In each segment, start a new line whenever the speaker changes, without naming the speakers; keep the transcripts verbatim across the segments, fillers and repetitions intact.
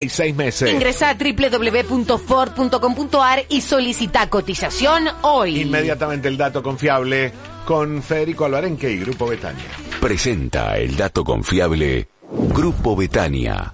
Y seis meses.
Ingresa a doble u doble u doble u punto ford punto com punto a r y solicita cotización hoy.
Inmediatamente el dato confiable con Federico Alvarenque y Grupo Betania.
Presenta el dato confiable Grupo Betania.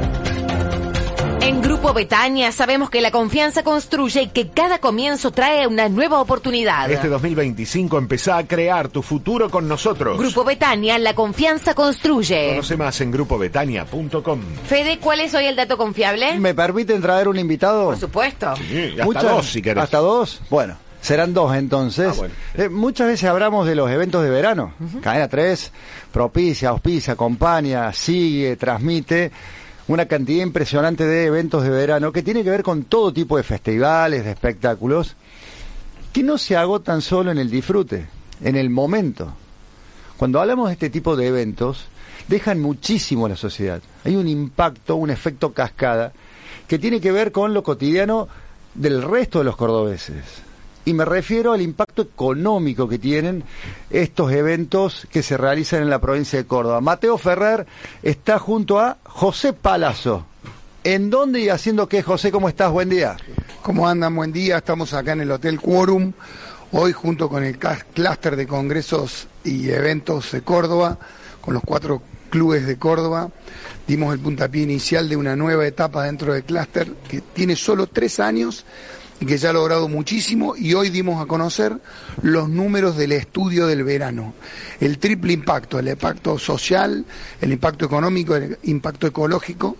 En Grupo Betania sabemos que la confianza construye y que cada comienzo trae una nueva oportunidad.
Este dos mil veinticinco empezá a crear tu futuro con nosotros.
Grupo Betania, la confianza construye.
Conoce más en grupo betania punto com.
Fede, ¿cuál es hoy el dato confiable?
¿Me permiten traer un invitado?
Por supuesto.
Sí, hasta
Muchas-
dos si querés.
¿Hasta dos? Bueno, serán dos entonces.
Ah, bueno.
Eh, muchas veces hablamos de los eventos de verano. Uh-huh. Cadena tres propicia, auspicia, acompaña, sigue, transmite una cantidad impresionante de eventos de verano que tiene que ver con todo tipo de festivales, de espectáculos, que no se agotan solo en el disfrute, en el momento. Cuando hablamos de este tipo de eventos, dejan muchísimo a la sociedad. Hay un impacto, un efecto cascada, que tiene que ver con lo cotidiano del resto de los cordobeses. Y me refiero al impacto económico que tienen estos eventos que se realizan en la provincia de Córdoba. Mateo Ferrer está junto a José Palazzo. ¿En dónde y haciendo qué, José? ¿Cómo estás? Buen día.
¿Cómo andan? Buen día. Estamos acá en el Hotel Quórum, hoy junto con el clúster de congresos y eventos de Córdoba, con los cuatro clubes de Córdoba. Dimos el puntapié inicial de una nueva etapa dentro del clúster que tiene solo tres años y que ya ha logrado muchísimo, y hoy dimos a conocer los números del estudio del verano. El triple impacto, el impacto social, el impacto económico, el impacto ecológico,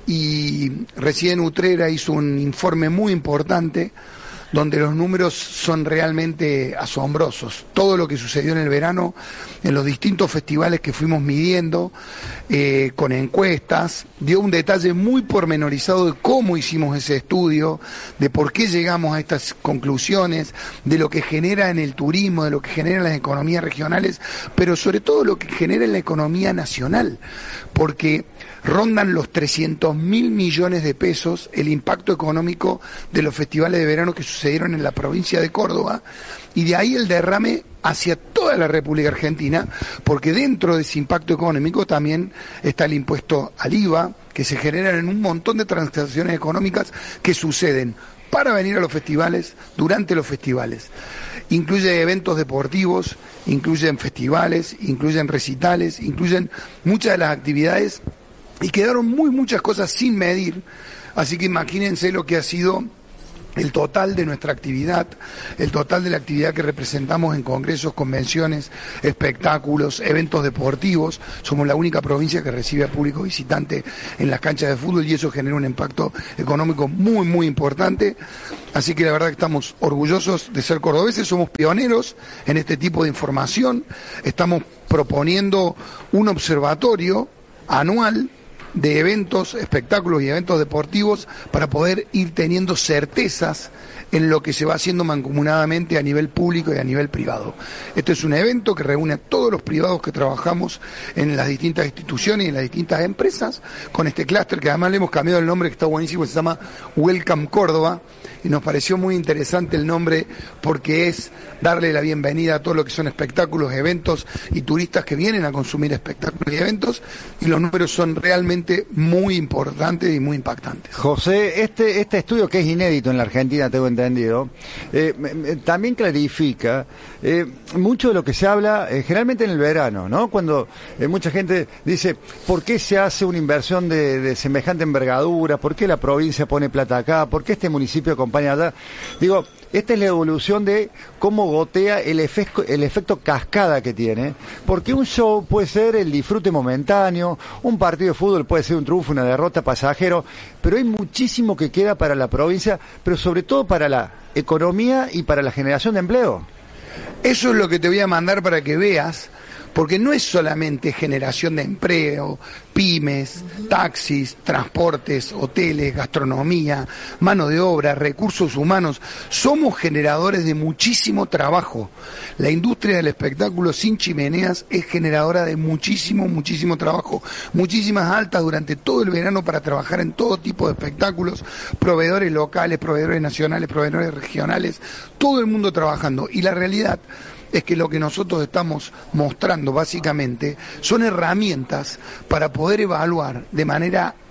y recién Utrera hizo un informe muy importante donde los números son realmente asombrosos. Todo lo que sucedió en el verano, en los distintos festivales que fuimos midiendo, eh, con encuestas, dio un detalle muy pormenorizado de cómo hicimos ese estudio, de por qué llegamos a estas conclusiones, de lo que genera en el turismo, de lo que genera en las economías regionales, pero sobre todo lo que genera en la economía nacional, porque rondan los trescientos mil millones de pesos el impacto económico de los festivales de verano que sucedieron en la provincia de Córdoba, y de ahí el derrame hacia toda la República Argentina, porque dentro de ese impacto económico también está el impuesto al I V A, que se generan en un montón de transacciones económicas que suceden para venir a los festivales, durante los festivales. Incluye eventos deportivos, incluyen festivales, incluyen recitales, incluyen muchas de las actividades, y quedaron muy muchas cosas sin medir, así que imagínense lo que ha sido el total de nuestra actividad, el total de la actividad que representamos en congresos, convenciones, espectáculos, eventos deportivos. Somos la única provincia que recibe a público visitante en las canchas de fútbol, y eso genera un impacto económico muy muy importante. Así que la verdad que estamos orgullosos de ser cordobeses, somos pioneros en este tipo de información. Estamos proponiendo un observatorio anual de eventos, espectáculos y eventos deportivos para poder ir teniendo certezas en lo que se va haciendo mancomunadamente a nivel público y a nivel privado. Este es un evento que reúne a todos los privados que trabajamos en las distintas instituciones y en las distintas empresas, con este clúster que además le hemos cambiado el nombre, que está buenísimo, se llama Welcome Córdoba, y nos pareció muy interesante el nombre porque es darle la bienvenida a todo lo que son espectáculos, eventos y turistas que vienen a consumir espectáculos y eventos, y los números son realmente muy importantes y muy impactantes.
José, este este estudio, que es inédito en la Argentina, tengo entendido, eh, también clarifica eh, mucho de lo que se habla eh, generalmente en el verano, ¿no? Cuando eh, mucha gente dice, ¿por qué se hace una inversión de, de semejante envergadura? ¿Por qué la provincia pone plata acá? ¿Por qué este municipio acompaña allá? Digo, esta es la evolución de cómo gotea el efecto, el efecto cascada que tiene, porque un show puede ser el disfrute momentáneo, un partido de fútbol puede ser un triunfo, una derrota, pasajero, pero hay muchísimo que queda para la provincia, pero sobre todo para la economía y para la generación de empleo.
Eso es lo que te voy a mandar para que veas, porque no es solamente generación de empleo, pymes, taxis, transportes, hoteles, gastronomía, mano de obra, recursos humanos. Somos generadores de muchísimo trabajo. La industria del espectáculo sin chimeneas es generadora de muchísimo, muchísimo trabajo. Muchísimas altas durante todo el verano para trabajar en todo tipo de espectáculos, proveedores locales, proveedores nacionales, proveedores regionales, todo el mundo trabajando. Y la realidad es que lo que nosotros estamos mostrando básicamente son herramientas para poder evaluar de manera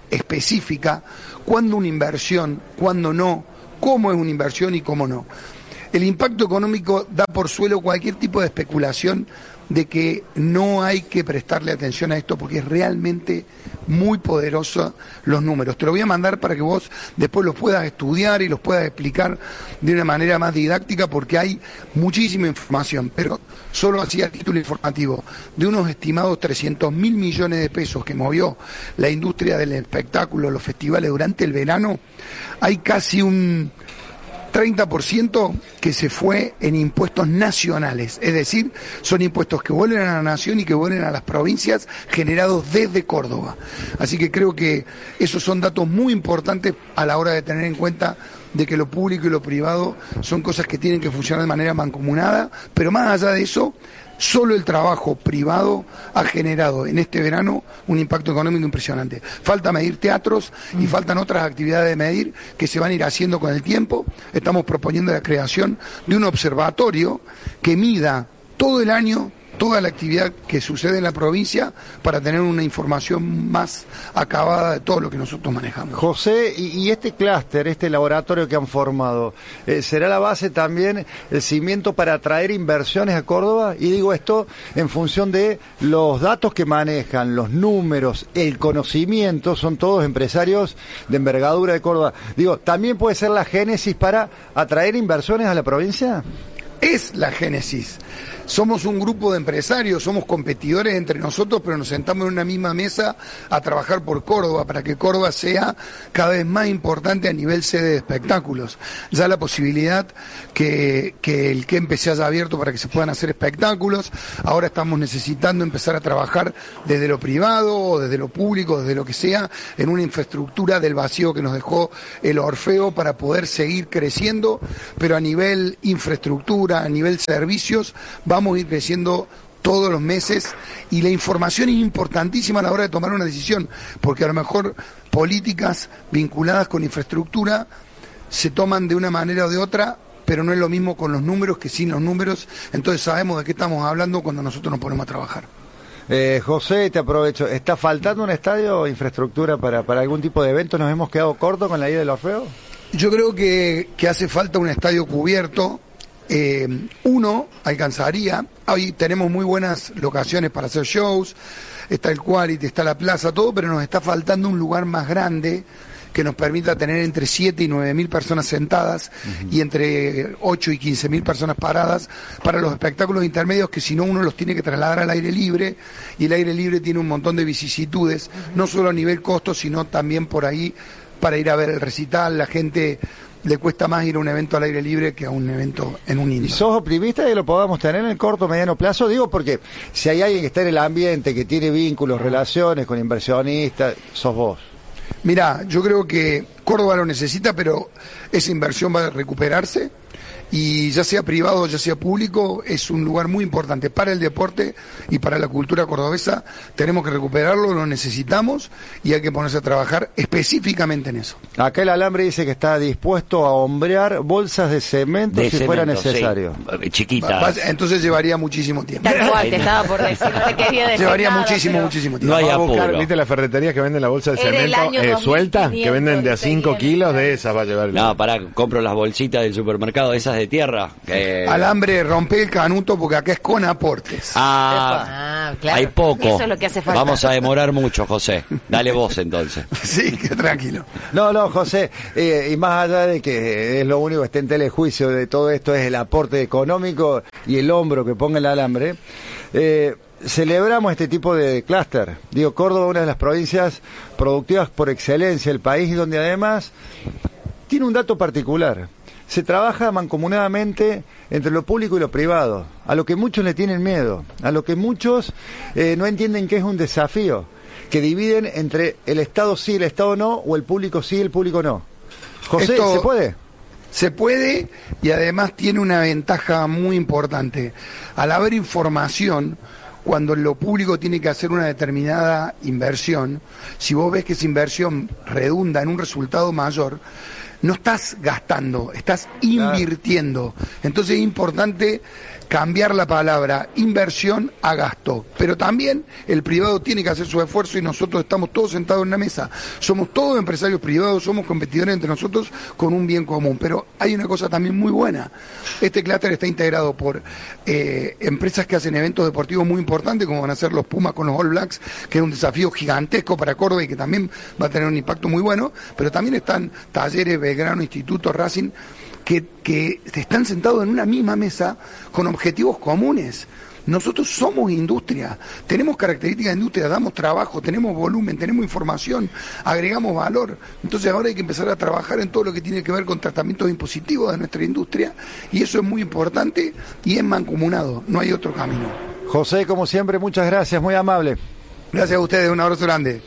específica, cuándo una inversión, cuándo no, cómo es una inversión y cómo no. El impacto económico da por suelo cualquier tipo de especulación de que no hay que prestarle atención a esto porque es realmente muy poderoso los números. Te lo voy a mandar para que vos después los puedas estudiar y los puedas explicar de una manera más didáctica porque hay muchísima información, pero solo así a título informativo, de unos estimados trescientos mil millones de pesos que movió la industria del espectáculo, los festivales durante el verano, hay casi un treinta por ciento que se fue en impuestos nacionales, es decir, son impuestos que vuelven a la nación y que vuelven a las provincias generados desde Córdoba. Así que creo que esos son datos muy importantes a la hora de tener en cuenta de que lo público y lo privado son cosas que tienen que funcionar de manera mancomunada, pero más allá de eso, solo el trabajo privado ha generado en este verano un impacto económico impresionante. Falta medir teatros y faltan otras actividades de medir que se van a ir haciendo con el tiempo. Estamos proponiendo la creación de un observatorio que mida todo el año toda la actividad que sucede en la provincia para tener una información más acabada de todo lo que nosotros manejamos.
José, y, y este clúster, este laboratorio que han formado, eh, ¿será la base también, el cimiento para atraer inversiones a Córdoba? Y digo esto en función de los datos que manejan, los números, el conocimiento, son todos empresarios de envergadura de Córdoba. Digo, ¿también puede ser la génesis para atraer inversiones a la provincia?
Es la génesis. Somos un grupo de empresarios, somos competidores entre nosotros, pero nos sentamos en una misma mesa a trabajar por Córdoba, para que Córdoba sea cada vez más importante a nivel sede de espectáculos. Ya la posibilidad que, que el Kempe se haya abierto para que se puedan hacer espectáculos, ahora estamos necesitando empezar a trabajar desde lo privado, o desde lo público, desde lo que sea, en una infraestructura del vacío que nos dejó el Orfeo para poder seguir creciendo, pero a nivel infraestructura, a nivel servicios, va vamos a ir creciendo todos los meses y la información es importantísima a la hora de tomar una decisión, porque a lo mejor políticas vinculadas con infraestructura se toman de una manera o de otra, pero no es lo mismo con los números que sin los números, entonces sabemos de qué estamos hablando cuando nosotros nos ponemos a trabajar.
Eh, José, te aprovecho, ¿está faltando un estadio o infraestructura para, para algún tipo de evento? ¿Nos hemos quedado cortos con la ida del Orfeo?
Yo creo que, que hace falta un estadio cubierto. Eh, uno alcanzaría, hoy tenemos muy buenas locaciones para hacer shows, está el Quality, está la plaza, todo, pero nos está faltando un lugar más grande que nos permita tener entre siete y nueve mil personas sentadas uh-huh. y entre ocho y quince mil personas paradas para los espectáculos intermedios, que si no uno los tiene que trasladar al aire libre, y el aire libre tiene un montón de vicisitudes, uh-huh. no solo a nivel costo, sino también por ahí para ir a ver el recital. La gente le cuesta más ir a un evento al aire libre que a un evento en un indoor.
¿Y sos optimista de que lo podamos tener en el corto o mediano plazo? Digo porque si hay alguien que está en el ambiente, que tiene vínculos, relaciones con inversionistas, sos vos.
Mirá, yo creo que Córdoba lo necesita, pero esa inversión va a recuperarse. Y ya sea privado, ya sea público, es un lugar muy importante para el deporte y para la cultura cordobesa. Tenemos que recuperarlo, lo necesitamos y hay que ponerse a trabajar específicamente en eso.
Acá el Alambre dice que está dispuesto a hombrear bolsas de cemento de si cemento, fuera necesario.
Sí. Chiquitas.
Entonces llevaría muchísimo tiempo.
Tal cual, te estaba por decir, no te quería decir
Llevaría
nada,
muchísimo,
pero...
muchísimo tiempo.
No hay apuro. ¿Viste las ferreterías que venden la bolsa de cemento eh, suelta? Que venden de a cinco kilos, de esas va a llevar.
No, pará, compro las bolsitas del supermercado, esas de tierra.
Eh... Alambre, rompe el canuto porque acá es con aportes.
Ah, ah claro. Hay poco.
Eso es lo que hace falta.
Vamos a demorar mucho, José. Dale vos entonces.
Sí, que tranquilo.
No, no, José, eh, y más allá de que es lo único que está en telejuicio de todo esto es el aporte económico y el hombro que ponga el Alambre, eh, celebramos este tipo de clúster. Digo, Córdoba, una de las provincias productivas por excelencia del país, donde además tiene un dato particular. Se trabaja mancomunadamente entre lo público y lo privado, a lo que muchos le tienen miedo, a lo que muchos eh, no entienden que es un desafío, que dividen entre el Estado sí, el Estado no, o el público sí, el público no. José, Esto ¿se puede?
Se puede, y además tiene una ventaja muy importante. Al haber información, cuando lo público tiene que hacer una determinada inversión, si vos ves que esa inversión redunda en un resultado mayor, no estás gastando, estás invirtiendo. Entonces es importante cambiar la palabra inversión a gasto, pero también el privado tiene que hacer su esfuerzo y nosotros estamos todos sentados en una mesa, somos todos empresarios privados, somos competidores entre nosotros con un bien común, pero hay una cosa también muy buena, este clúster está integrado por eh, empresas que hacen eventos deportivos muy importantes, como van a ser los Pumas con los All Blacks, que es un desafío gigantesco para Córdoba y que también va a tener un impacto muy bueno, pero también están Talleres, Belgrano, Instituto, Racing, que, que están sentados en una misma mesa con objetivos comunes. Nosotros somos industria, tenemos características de industria, damos trabajo, tenemos volumen, tenemos información, agregamos valor. Entonces ahora hay que empezar a trabajar en todo lo que tiene que ver con tratamientos impositivos de nuestra industria y eso es muy importante y es mancomunado, no hay otro camino.
José, como siempre, muchas gracias, muy amable.
Gracias a ustedes, un abrazo grande.